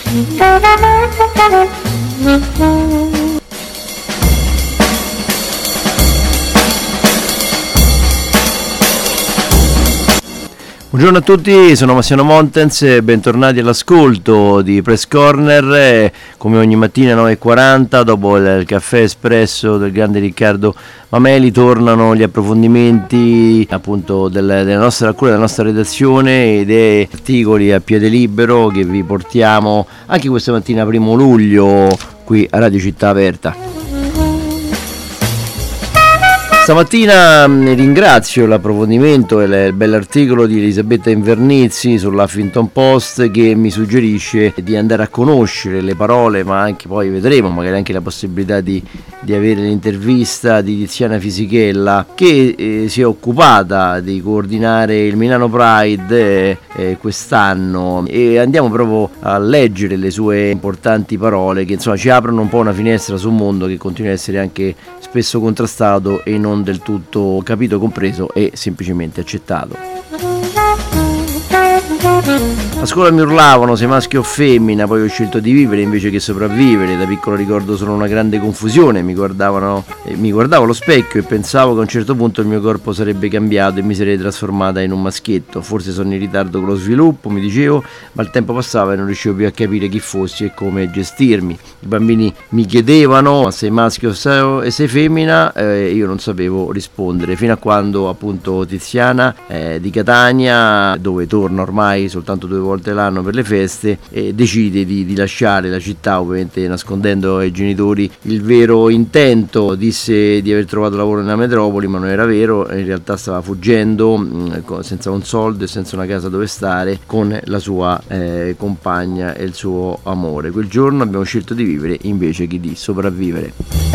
Buongiorno a tutti, sono Massimo Montens, bentornati all'ascolto di Press Corner, come ogni mattina 9:40 dopo il caffè espresso del grande Riccardo Mameli tornano gli approfondimenti appunto della nostra cura, della nostra redazione ed articoli a piede libero che vi portiamo anche questa mattina 1 luglio qui a Radio Città Aperta. Stamattina ringrazio l'approfondimento e il bell'articolo di Elisabetta Invernizzi sull'Huffington Post che mi suggerisce di andare a conoscere le parole, ma anche poi vedremo magari anche la possibilità di avere l'intervista di Tiziana Fisichella che si è occupata di coordinare il Milano Pride quest'anno, e andiamo proprio a leggere le sue importanti parole che insomma ci aprono un po' una finestra su un mondo che continua a essere anche spesso contrastato e non del tutto capito, compreso e semplicemente accettato. A scuola mi urlavano se maschio o femmina, poi ho scelto di vivere invece che sopravvivere. Da piccolo ricordo solo una grande confusione, mi guardavo allo specchio e pensavo che a un certo punto il mio corpo sarebbe cambiato e mi sarei trasformata in un maschietto. Forse sono in ritardo con lo sviluppo, mi dicevo, ma il tempo passava e non riuscivo più a capire chi fossi e come gestirmi. I bambini mi chiedevano sei maschio e sei femmina, io non sapevo rispondere, fino a quando appunto Tiziana di Catania, dove torna ormai soltanto 2 volte l'anno per le feste, decide di lasciare la città, ovviamente nascondendo ai genitori il vero intento. Disse di aver trovato lavoro nella metropoli, ma non era vero, in realtà stava fuggendo senza un soldo e senza una casa dove stare, con la sua compagna e il suo amore. Quel giorno abbiamo scelto di vivere invece che di sopravvivere.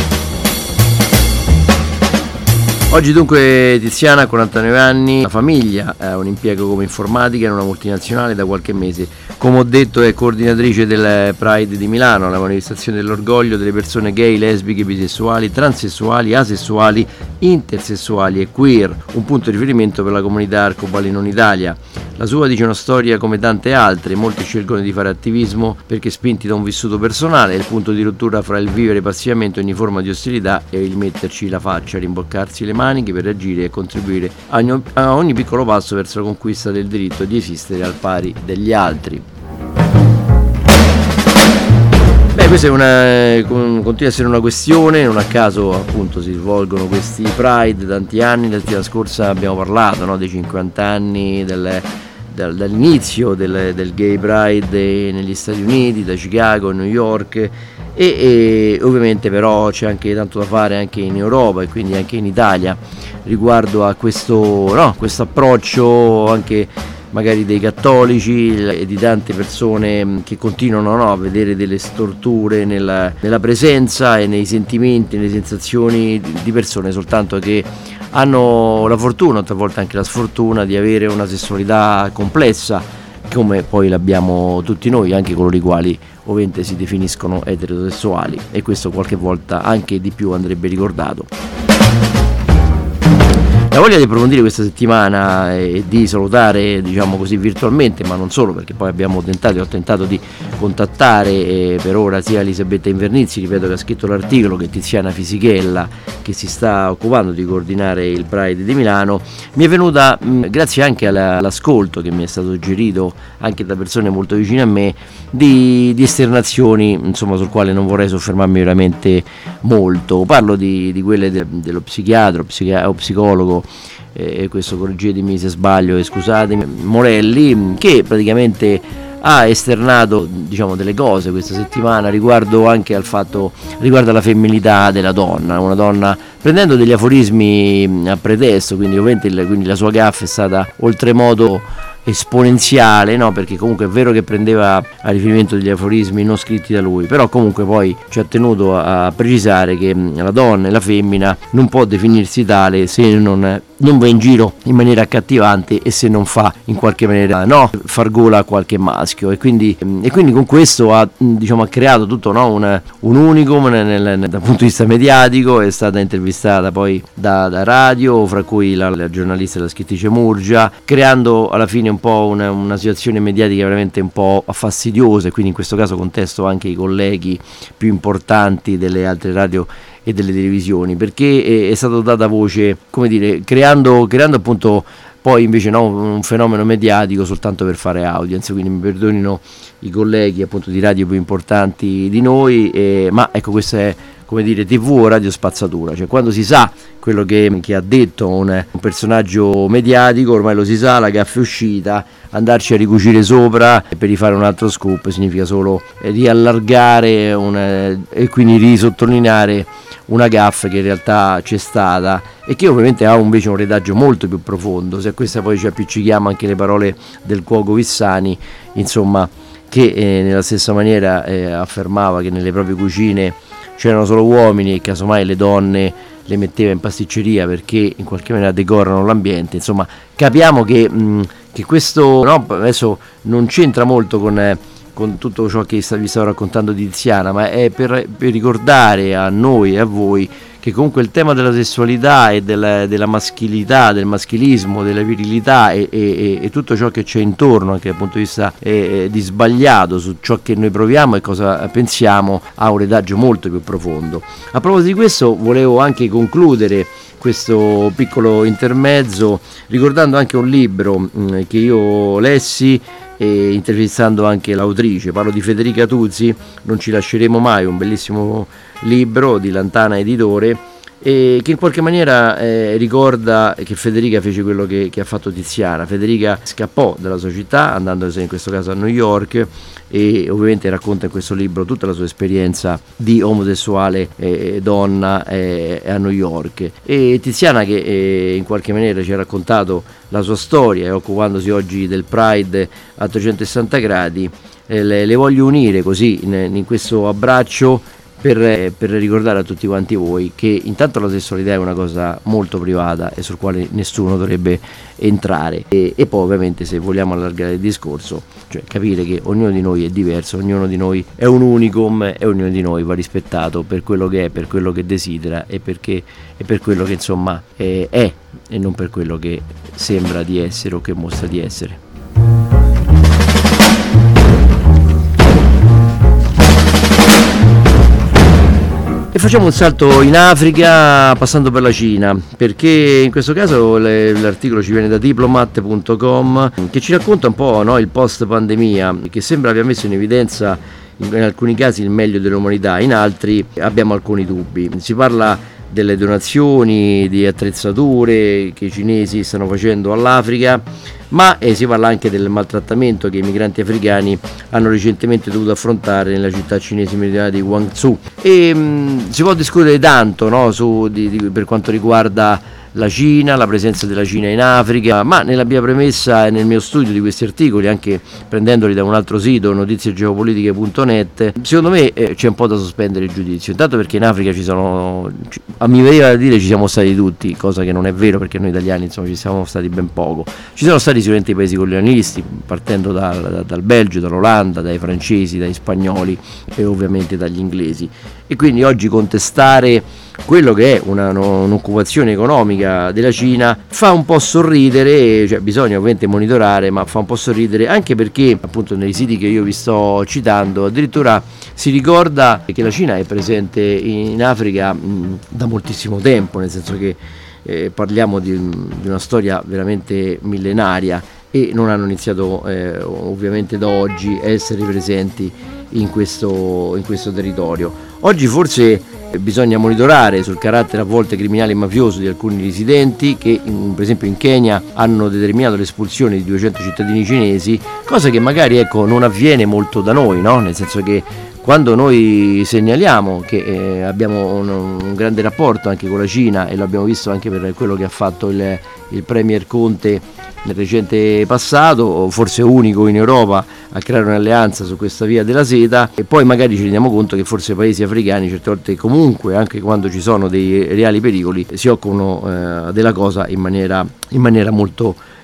Oggi dunque Tiziana ha 49 anni, la famiglia ha un impiego come informatica in una multinazionale da qualche mese. Come ho detto è coordinatrice del Pride di Milano, la manifestazione dell'orgoglio delle persone gay, lesbiche, bisessuali, transessuali, asessuali, intersessuali e queer, un punto di riferimento per la comunità arcobaleno in Italia. La sua dice una storia come tante altre, molti scelgono di fare attivismo perché spinti da un vissuto personale, è il punto di rottura fra il vivere passivamente ogni forma di ostilità e il metterci la faccia, rimboccarsi le maniche per reagire e contribuire a ogni piccolo passo verso la conquista del diritto di esistere al pari degli altri. Questa continua a essere una questione, non a caso appunto si svolgono questi Pride tanti anni. La settimana scorsa abbiamo parlato dei 50 anni dall'inizio del Gay Pride negli Stati Uniti, da Chicago a New York, e ovviamente però c'è anche tanto da fare anche in Europa e quindi anche in Italia riguardo a questo approccio anche magari dei cattolici e di tante persone che continuano a vedere delle storture nella presenza e nei sentimenti, nelle sensazioni di persone soltanto che hanno la fortuna, talvolta anche la sfortuna, di avere una sessualità complessa come poi l'abbiamo tutti noi, anche coloro i quali ovviamente si definiscono eterosessuali, e questo qualche volta anche di più andrebbe ricordato. La voglia di approfondire questa settimana e di salutare, diciamo così, virtualmente, ma non solo, perché poi ho tentato di contattare per ora sia Elisabetta Invernizzi, ripeto, che ha scritto l'articolo, che Tiziana Fisichella, che si sta occupando di coordinare il Pride di Milano. Mi è venuta grazie anche all'ascolto che mi è stato suggerito anche da persone molto vicine a me di esternazioni, insomma, sul quale non vorrei soffermarmi veramente molto. Parlo di quelle dello psichiatra o psicologo, questo correggetemi se sbaglio e scusatemi, Morelli, che praticamente ha esternato, diciamo, delle cose questa settimana riguardo anche riguardo alla femminilità della donna, una donna prendendo degli aforismi a pretesto, quindi ovviamente quindi la sua gaffa è stata oltremodo esponenziale, perché comunque è vero che prendeva a riferimento degli aforismi non scritti da lui, però comunque poi ci ha tenuto a precisare che la donna e la femmina non può definirsi tale se non va in giro in maniera accattivante e se non fa in qualche maniera far gola a qualche maschio, e quindi con questo ha creato tutto un unicum dal punto di vista mediatico. È stata intervistata poi da radio, fra cui la giornalista e la scrittrice Murgia, creando alla fine un po' una situazione mediatica veramente un po' fastidiosa, e quindi in questo caso contesto anche i colleghi più importanti delle altre radio e delle televisioni, perché è stata data voce, come dire, creando appunto poi invece un fenomeno mediatico soltanto per fare audience. Quindi mi perdonino i colleghi appunto di radio più importanti di noi, ma ecco, questa è, come dire, TV o radio spazzatura, cioè quando si sa quello che ha detto un personaggio mediatico, ormai lo si sa, la gaffa è uscita, andarci a ricucire sopra per rifare un altro scoop significa solo riallargare e quindi risottolineare una gaffa che in realtà c'è stata e che ovviamente ha invece un retaggio molto più profondo. Se a questa poi ci appiccichiamo anche le parole del cuoco Vissani, insomma, che nella stessa maniera affermava che nelle proprie cucine c'erano solo uomini e casomai le donne le metteva in pasticceria perché in qualche maniera decorano l'ambiente. Insomma, capiamo che questo, no, adesso non c'entra molto con tutto ciò che vi stavo raccontando di Tiziana, ma è per ricordare a noi e a voi che comunque il tema della sessualità e della maschilità, del maschilismo, della virilità e tutto ciò che c'è intorno, anche dal punto di vista di sbagliato su ciò che noi proviamo e cosa pensiamo, ha un retaggio molto più profondo. A proposito di questo, volevo anche concludere questo piccolo intermezzo ricordando anche un libro che io lessi, intervistando anche l'autrice. Parlo di Federica Tuzzi, Non ci lasceremo mai, un bellissimo libro di Lantana Editore, che in qualche maniera ricorda che Federica fece quello che ha fatto Tiziana. Federica scappò dalla sua città, andandosene in questo caso a New York, e ovviamente racconta in questo libro tutta la sua esperienza di omosessuale donna a New York. E Tiziana, che in qualche maniera ci ha raccontato la sua storia, e occupandosi oggi del Pride a 360 gradi, le voglio unire così in questo abbraccio per ricordare a tutti quanti voi che intanto la sessualità è una cosa molto privata e sul quale nessuno dovrebbe entrare, e poi ovviamente, se vogliamo allargare il discorso, cioè capire che ognuno di noi è diverso, ognuno di noi è un unicum e ognuno di noi va rispettato per quello che è, per quello che desidera e per quello che insomma è, e non per quello che sembra di essere o che mostra di essere. E facciamo un salto in Africa passando per la Cina, perché in questo caso l'articolo ci viene da diplomat.com, che ci racconta un po', no, il post pandemia, che sembra abbia messo in evidenza in alcuni casi il meglio dell'umanità, in altri abbiamo alcuni dubbi. Si parla delle donazioni di attrezzature che i cinesi stanno facendo all'Africa, ma si parla anche del maltrattamento che i migranti africani hanno recentemente dovuto affrontare nella città cinese meridionale di Guangzhou. E si può discutere tanto, no, per quanto riguarda la Cina, la presenza della Cina in Africa, ma nella mia premessa e nel mio studio di questi articoli, anche prendendoli da un altro sito, notiziegeopolitiche.net, secondo me c'è un po' da sospendere il giudizio. Intanto perché in Africa a mi veniva da dire ci siamo stati tutti, cosa che non è vero, perché noi italiani insomma ci siamo stati ben poco. Ci sono stati sicuramente i paesi colonialisti, partendo dal Belgio, dall'Olanda, dai francesi, dai spagnoli e ovviamente dagli inglesi. E quindi oggi contestare quello che è un'occupazione economica della Cina fa un po' sorridere, cioè bisogna ovviamente monitorare, ma fa un po' sorridere anche perché appunto nei siti che io vi sto citando addirittura si ricorda che la Cina è presente in Africa da moltissimo tempo, nel senso che parliamo di una storia veramente millenaria, e non hanno iniziato ovviamente da oggi a essere presenti in questo territorio. Oggi forse bisogna monitorare sul carattere a volte criminale e mafioso di alcuni residenti che per esempio in Kenya hanno determinato l'espulsione di 200 cittadini cinesi, cosa che magari non avviene molto da noi, no? Nel senso che quando noi segnaliamo che abbiamo un grande rapporto anche con la Cina, e lo abbiamo visto anche per quello che ha fatto il Premier Conte nel recente passato, forse unico in Europa a creare un'alleanza su questa via della seta, e poi magari ci rendiamo conto che forse i paesi africani certe volte comunque, anche quando ci sono dei reali pericoli, si occupano della cosa in maniera molto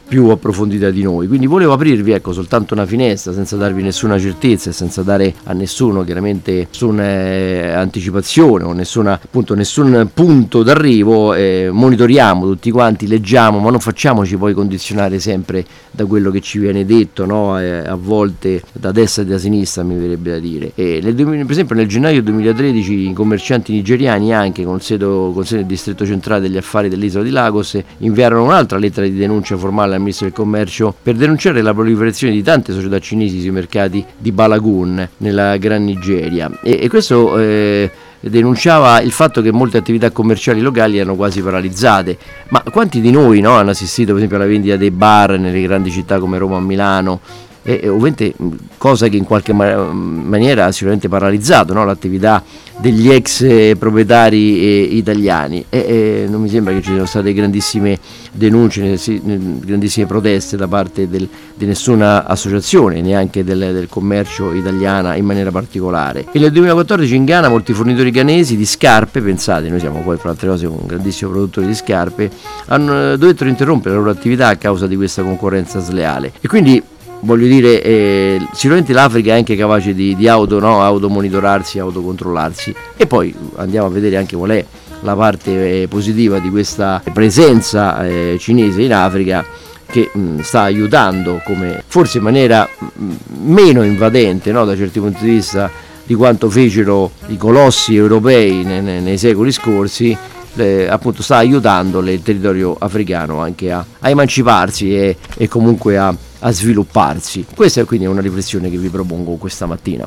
più approfondita di noi. Quindi volevo aprirvi, ecco, soltanto una finestra, senza darvi nessuna certezza e senza dare a nessuno chiaramente nessuna anticipazione o nessun punto d'arrivo. Monitoriamo tutti quanti, leggiamo, ma non facciamoci poi condizionare sempre da quello che ci viene detto, no? A volte da destra e da sinistra, mi verrebbe da dire. Per esempio nel gennaio 2013 i commercianti nigeriani, anche con sede nel distretto centrale degli affari dell'isola di Lagos, inviarono un'altra lettera di denuncia formale al ministro del commercio per denunciare la proliferazione di tante società cinesi sui mercati di Balagun nella Gran Nigeria, e questo denunciava il fatto che molte attività commerciali locali erano quasi paralizzate. Ma quanti di noi, no, hanno assistito per esempio alla vendita dei bar nelle grandi città come Roma o Milano? Ovviamente cosa che in qualche maniera ha sicuramente paralizzato, no, l'attività degli ex proprietari italiani, non mi sembra che ci siano state grandissime denunce, grandissime proteste da parte di nessuna associazione, neanche del commercio italiana in maniera particolare. E nel 2014 in Ghana molti fornitori ghanesi di scarpe, pensate, noi siamo poi fra altre cose un grandissimo produttore di scarpe, hanno dovuto interrompere la loro attività a causa di questa concorrenza sleale. E quindi voglio dire, sicuramente l'Africa è anche capace di automonitorarsi, autocontrollarsi. E poi andiamo a vedere anche qual è la parte positiva di questa presenza cinese in Africa, che sta aiutando, come forse in maniera meno invadente, no, da certi punti di vista, di quanto fecero i colossi europei nei secoli scorsi. Appunto sta aiutando il territorio africano anche a emanciparsi e comunque a svilupparsi. Questa è quindi una riflessione che vi propongo questa mattina.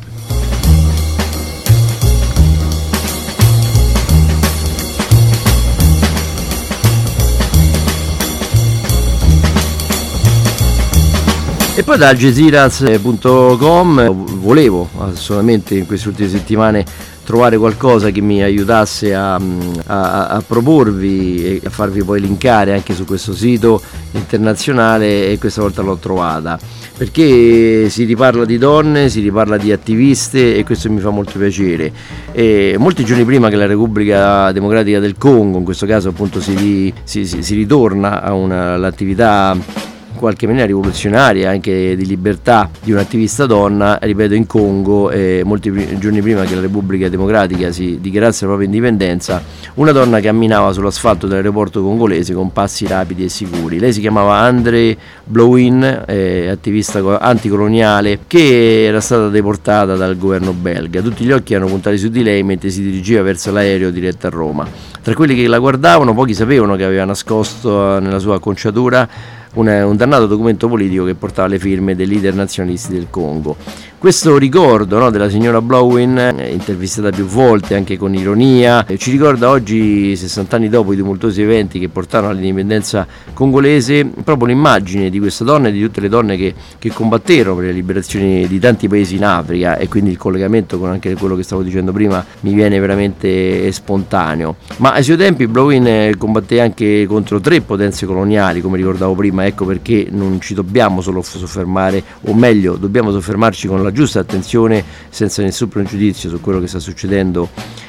E poi da algeciras.com volevo assolutamente in queste ultime settimane trovare qualcosa che mi aiutasse a proporvi e a farvi poi linkare anche su questo sito internazionale, e questa volta l'ho trovata perché si riparla di donne, si riparla di attiviste, e questo mi fa molto piacere. Molti giorni prima che la Repubblica Democratica del Congo, in questo caso appunto si ritorna all'attività in qualche maniera rivoluzionaria, anche di libertà, di un'attivista donna, ripeto, in Congo, molti giorni prima che la Repubblica Democratica si dichiarasse la propria indipendenza, una donna camminava sull'asfalto dell'aeroporto congolese con passi rapidi e sicuri. Lei si chiamava Andre Blowin, attivista anticoloniale, che era stata deportata dal governo belga. Tutti gli occhi erano puntati su di lei mentre si dirigeva verso l'aereo diretto a Roma. Tra quelli che la guardavano, pochi sapevano che aveva nascosto nella sua acconciatura un dannato documento politico che portava le firme dei leader nazionalisti del Congo. Questo ricordo, no, della signora Blowin, intervistata più volte anche con ironia, ci ricorda oggi, 60 anni dopo i tumultuosi eventi che portarono all'indipendenza congolese, proprio l'immagine di questa donna e di tutte le donne che combatterono per le liberazioni di tanti paesi in Africa, e quindi il collegamento con anche quello che stavo dicendo prima mi viene veramente spontaneo. Ma ai suoi tempi Blowin combatté anche contro 3 potenze coloniali, come ricordavo prima. Ecco perché non ci dobbiamo solo soffermare, o meglio dobbiamo soffermarci con la giusta attenzione, senza nessun pregiudizio su quello che sta succedendo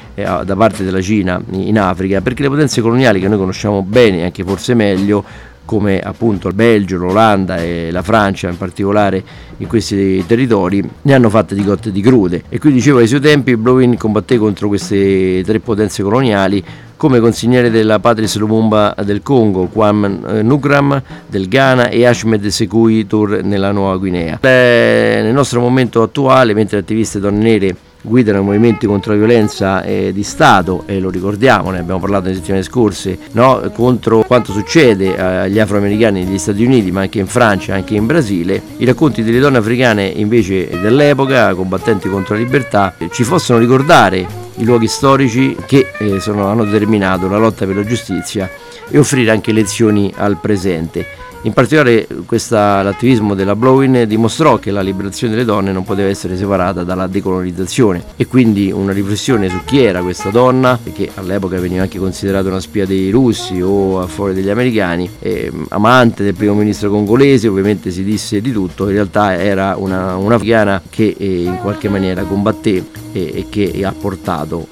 da parte della Cina in Africa, perché le potenze coloniali che noi conosciamo bene, e anche forse meglio, come appunto il Belgio, l'Olanda e la Francia in particolare in questi territori, ne hanno fatte di cotte e di crude. E qui dicevo, ai suoi tempi Blowin combatté contro queste 3 potenze coloniali come consigliere della Patrice Lumumba del Congo, Kwame Nkrumah del Ghana e Ahmed Sékou Touré nella Nuova Guinea. Nel nostro momento attuale, mentre attiviste donne nere guidano movimenti contro la violenza di Stato, e lo ricordiamo, ne abbiamo parlato nelle settimane scorse, no? Contro quanto succede agli afroamericani negli Stati Uniti, ma anche in Francia, anche in Brasile, i racconti delle donne africane invece dell'epoca, combattenti contro la libertà, ci possono ricordare i luoghi storici che hanno determinato la lotta per la giustizia e offrire anche lezioni al presente. In particolare l'attivismo della Blowin dimostrò che la liberazione delle donne non poteva essere separata dalla decolonizzazione, e quindi una riflessione su chi era questa donna, che all'epoca veniva anche considerata una spia dei russi o a favore degli americani, amante del primo ministro congolese, ovviamente si disse di tutto. In realtà era un'africana che in qualche maniera combatté e che ha portato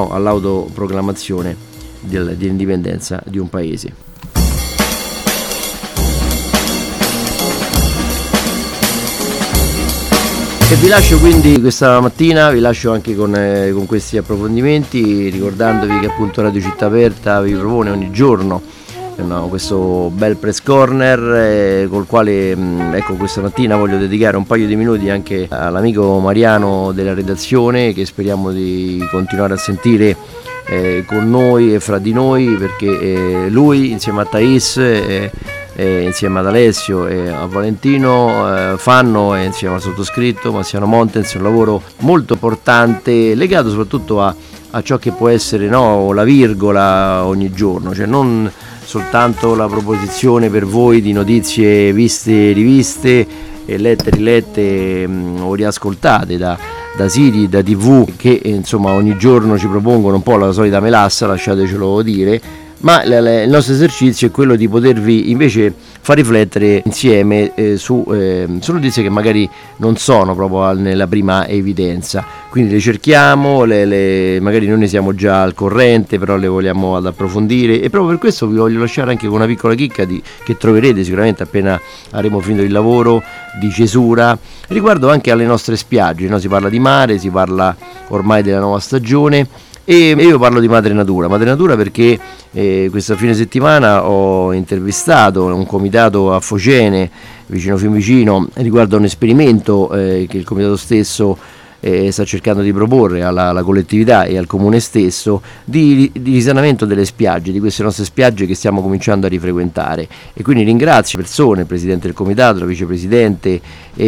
all'autoproclamazione dell'indipendenza di un paese. E vi lascio quindi questa mattina, vi lascio anche con questi approfondimenti, ricordandovi che appunto Radio Città Aperta vi propone ogni giorno questo bel press corner col quale ecco, questa mattina voglio dedicare un paio di minuti anche all'amico Mariano della redazione, che speriamo di continuare a sentire con noi e fra di noi, perché lui insieme a Thais insieme ad Alessio e a Valentino fanno, insieme al sottoscritto Marciano Montens, un lavoro molto importante legato soprattutto a ciò che può essere, no, la virgola ogni giorno, cioè non soltanto la proposizione per voi di notizie viste, riviste e lette, rilette o riascoltate da siti, da TV che insomma ogni giorno ci propongono un po' la solita melassa, lasciatecelo dire, ma il nostro esercizio è quello di potervi invece far riflettere insieme su notizie che magari non sono proprio nella prima evidenza, quindi le cerchiamo, magari noi ne siamo già al corrente, però le vogliamo ad approfondire, e proprio per questo vi voglio lasciare anche con una piccola chicca che troverete sicuramente appena avremo finito il lavoro, di cesura, riguardo anche alle nostre spiagge, no? Si parla di mare, si parla ormai della nuova stagione, e io parlo di madre natura perché questa fine settimana ho intervistato un comitato a Focene, vicino Fiumicino, riguardo a un esperimento che il comitato stesso sta cercando di proporre alla collettività e al comune stesso di risanamento delle spiagge, di queste nostre spiagge che stiamo cominciando a rifrequentare. E quindi ringrazio persone, il presidente del comitato, la vicepresidente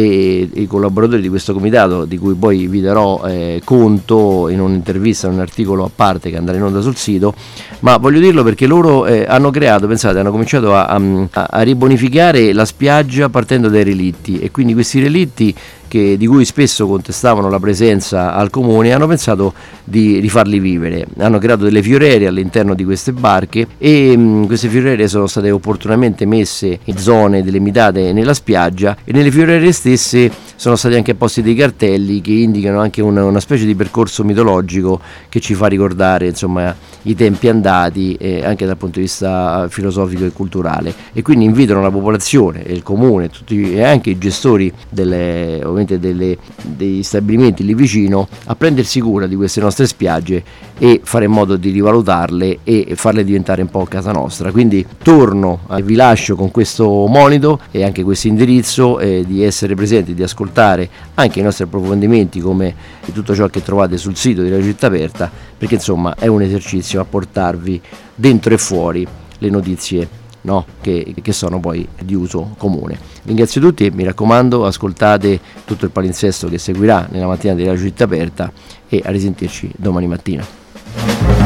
e i collaboratori di questo comitato, di cui poi vi darò conto in un'intervista, in un articolo a parte che andrà in onda sul sito, ma voglio dirlo perché loro hanno creato, pensate, hanno cominciato a ribonificare la spiaggia partendo dai relitti, e quindi questi relitti di cui spesso contestavano la presenza al comune, hanno pensato di rifarli vivere. Hanno creato delle fiorerie all'interno di queste barche, e queste fiorerie sono state opportunamente messe in zone delimitate nella spiaggia, e nelle fiorerie stesse sono stati anche posti dei cartelli che indicano anche una specie di percorso mitologico che ci fa ricordare, insomma, i tempi andati anche dal punto di vista filosofico e culturale, e quindi invitano la popolazione e il comune e anche i gestori dei stabilimenti lì vicino a prendersi cura di queste nostre spiagge e fare in modo di rivalutarle e farle diventare un po' casa nostra. Quindi torno e vi lascio con questo monito e anche questo indirizzo di essere presenti, di ascoltare anche i nostri approfondimenti, come tutto ciò che trovate sul sito di Radio Città Aperta, perché insomma è un esercizio a portarvi dentro e fuori le notizie, no, che sono poi di uso comune. Ringrazio tutti e mi raccomando, ascoltate tutto il palinsesto che seguirà nella mattina di Radio Città Aperta, e a risentirci domani mattina.